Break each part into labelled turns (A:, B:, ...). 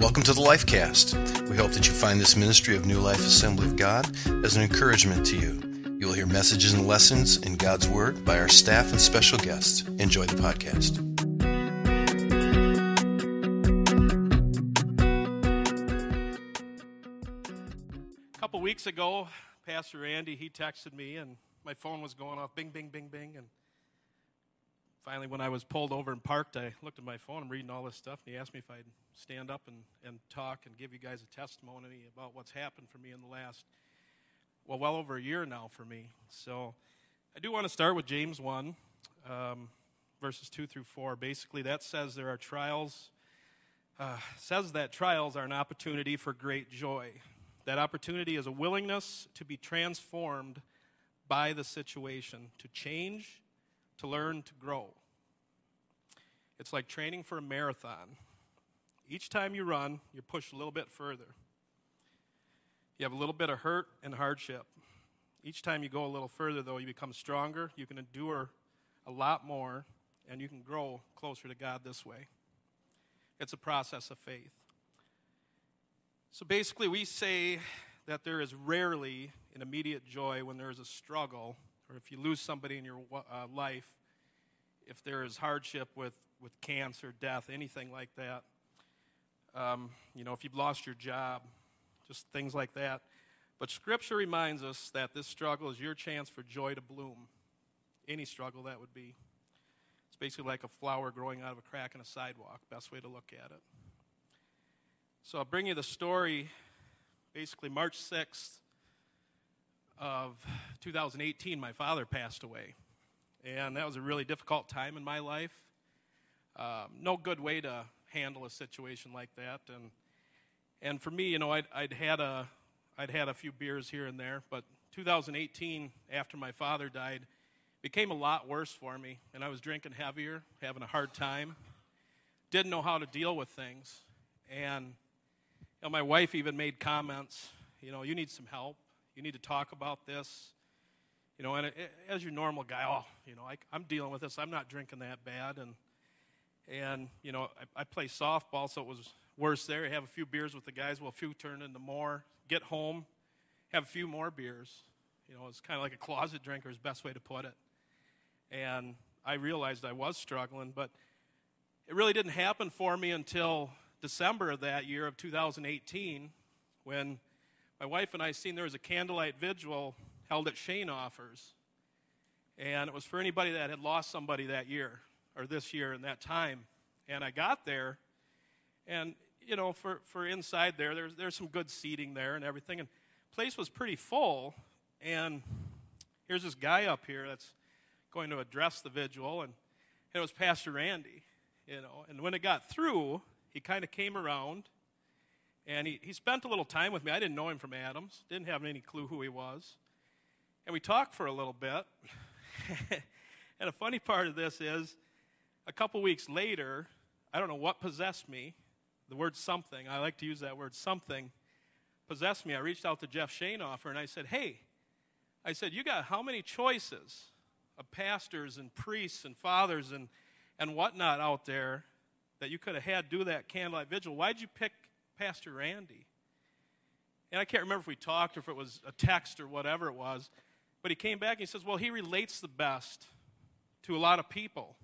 A: Welcome to the Lifecast. We hope that you find this ministry of New Life Assembly of God as an encouragement to you. You will hear messages and lessons in God's Word by our staff and special guests. Enjoy the podcast.
B: A couple weeks ago, Pastor Andy, he texted me, and my phone was going off, bing, bing, bing, bing, and finally, when I was pulled over and parked, I looked at my phone. I'm reading all this stuff, and he asked me if I'd stand up and talk and give you guys a testimony about what's happened for me in the last, well over a year now for me. So I do want to start with James 1, verses 2 through 4. Basically, that says there are trials, says that trials are an opportunity for great joy. That opportunity is a willingness to be transformed by the situation, to change, to learn, to grow. It's like training for a marathon. Each time you run, you're pushed a little bit further. You have a little bit of hurt and hardship. Each time you go a little further, though, you become stronger, you can endure a lot more, and you can grow closer to God this way. It's a process of faith. So basically, we say that there is rarely an immediate joy when there is a struggle, or if you lose somebody in your life, if there is hardship with cancer, death, anything like that. If you've lost your job, just things like that. But Scripture reminds us that this struggle is your chance for joy to bloom. Any struggle that would be. It's basically like a flower growing out of a crack in a sidewalk. Best way to look at it. So I'll bring you the story, basically March 6th of 2018, my father passed away. And that was a really difficult time in my life. No good way to handle a situation like that. And for me, I'd had a few beers here and there, but 2018, after my father died, became a lot worse for me. And I was drinking heavier, having a hard time. Didn't know how to deal with things. And my wife even made comments, you need some help. You need to talk about this. And as your normal guy, I'm dealing with this. I'm not drinking that bad. And I play softball, so it was worse there. I have a few beers with the guys. Well, a few turned into more. Get home, have a few more beers. It's kind of like a closet drinker is the best way to put it. And I realized I was struggling, but it really didn't happen for me until December of that year of 2018 when my wife and I seen there was a candlelight vigil held at Shane Offers. And it was for anybody that had lost somebody that year or this year and that time. And I got there, and, for inside there's some good seating there and everything. And the place was pretty full. And here's this guy up here that's going to address the vigil. And it was Pastor Randy, And when it got through, he kind of came around. And he spent a little time with me. I didn't know him from Adams. Didn't have any clue who he was. And we talked for a little bit. And a funny part of this is, a couple weeks later, I don't know what possessed me. The word something, I like to use that word, something, possessed me. I reached out to Jeff Shaneoffer, and I said, hey, you got how many choices of pastors and priests and fathers and whatnot out there that you could have had do that candlelight vigil? Why'd you pick Pastor Randy? And I can't remember if we talked or if it was a text or whatever it was, but he came back and he says, well, he relates the best to a lot of people.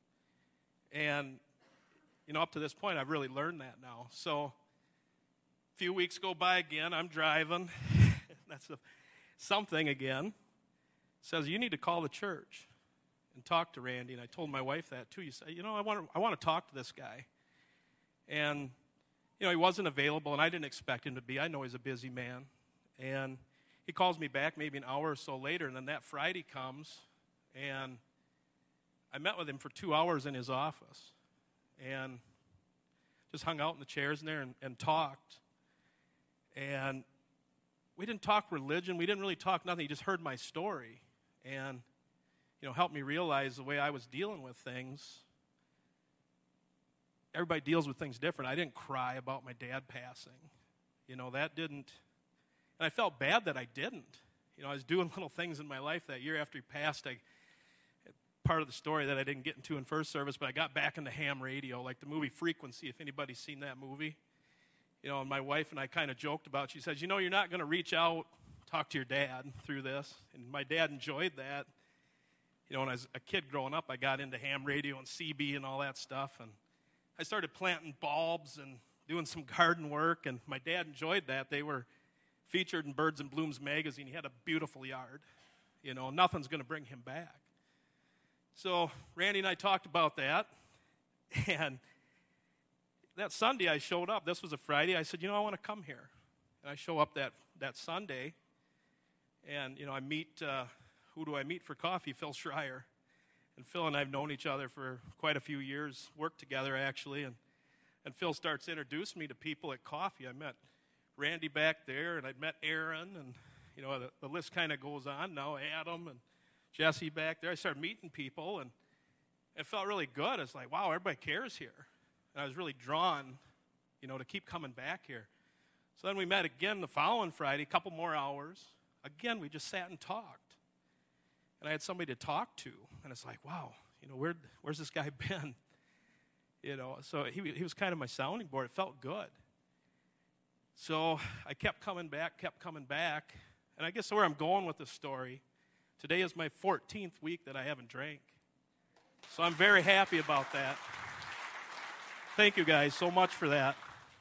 B: And, up to this point, I've really learned that now. So a few weeks go by again, I'm driving. That's something again. Says, you need to call the church and talk to Randy. And I told my wife that too. You say, I want to talk to this guy. And he wasn't available, and I didn't expect him to be. I know he's a busy man. And he calls me back maybe an hour or so later, and then that Friday comes, and I met with him for 2 hours in his office and just hung out in the chairs in there and talked. And we didn't talk religion. We didn't really talk nothing. He just heard my story and, helped me realize the way I was dealing with things. Everybody deals with things different. I didn't cry about my dad passing. That didn't. And I felt bad that I didn't. I was doing little things in my life that year after he passed. Part of the story that I didn't get into in first service, but I got back into ham radio, like the movie Frequency, if anybody's seen that movie. And my wife and I kind of joked about it. She says, you're not going to reach out, talk to your dad through this. And my dad enjoyed that. When I was a kid growing up, I got into ham radio and CB and all that stuff. And I started planting bulbs and doing some garden work. And my dad enjoyed that. They were featured in Birds and Blooms magazine. He had a beautiful yard. Nothing's going to bring him back. So Randy and I talked about that. And that Sunday I showed up. This was a Friday. I said, I want to come here. And I show up that Sunday. And, I meet, who do I meet for coffee? Phil Schreier. And Phil and I have known each other for quite a few years, worked together actually. And Phil starts introducing me to people at coffee. I met Randy back there, and I'd met Aaron. And, the list kind of goes on now. Adam and Jesse back there. I started meeting people, and it felt really good. It's like, wow, everybody cares here. And I was really drawn, to keep coming back here. So then we met again the following Friday, a couple more hours. Again, we just sat and talked. And I had somebody to talk to. And it's like, wow, where's this guy been? So he was kind of my sounding board. It felt good. So I kept coming back. And I guess where I'm going with this story, today is my 14th week that I haven't drank. So I'm very happy about that. Thank you guys so much for that.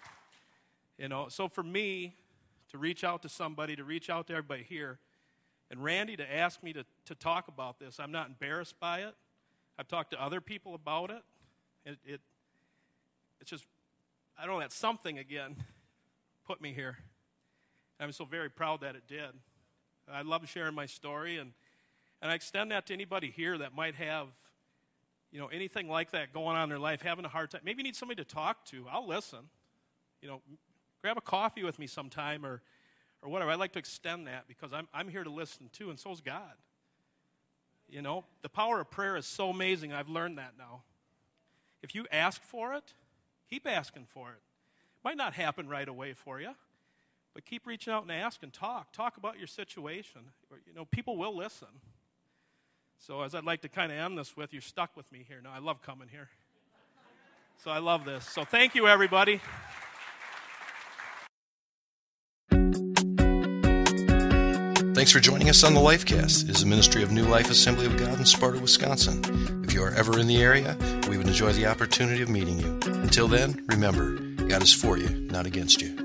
B: So for me to reach out to somebody, to reach out to everybody here, and Randy to ask me to talk about this, I'm not embarrassed by it. I've talked to other people about it. It's just, I don't know, that something again put me here. I'm so very proud that it did. I love sharing my story, and I extend that to anybody here that might have anything like that going on in their life, having a hard time. Maybe you need somebody to talk to. I'll listen. Grab a coffee with me sometime or whatever. I'd like to extend that because I'm here to listen too, and so is God. The power of prayer is so amazing. I've learned that now. If you ask for it, keep asking for it. Might not happen right away for you, but keep reaching out and asking. Talk about your situation. People will listen. So as I'd like to kind of end this with, you're stuck with me here. Now, I love coming here. So I love this. So thank you, everybody.
A: Thanks for joining us on the Lifecast. It is a ministry of New Life Assembly of God in Sparta, Wisconsin. If you are ever in the area, we would enjoy the opportunity of meeting you. Until then, remember, God is for you, not against you.